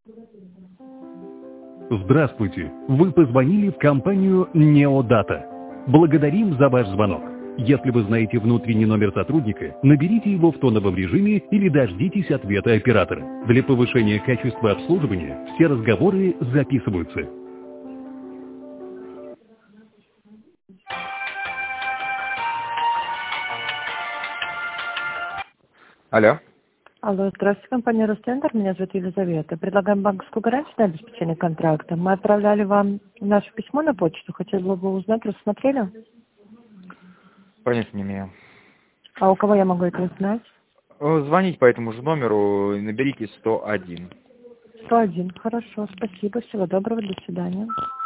Здравствуйте! Вы позвонили в компанию Неодата. Благодарим за ваш звонок. Если вы знаете внутренний номер сотрудника, наберите его в тоновом режиме или дождитесь ответа оператора. Для повышения качества обслуживания все разговоры записываются. Алло. Алло, здравствуйте, компания Росцентр, меня зовут Елизавета. Предлагаем банковскую гарантию на обеспечение контракта. Мы отправляли вам наше письмо на почту, хотела бы узнать, рассмотрели? Понятия не имею. А у кого я могу это узнать? Звоните по этому же номеру, наберите 101. 101, хорошо, спасибо, всего доброго, до свидания.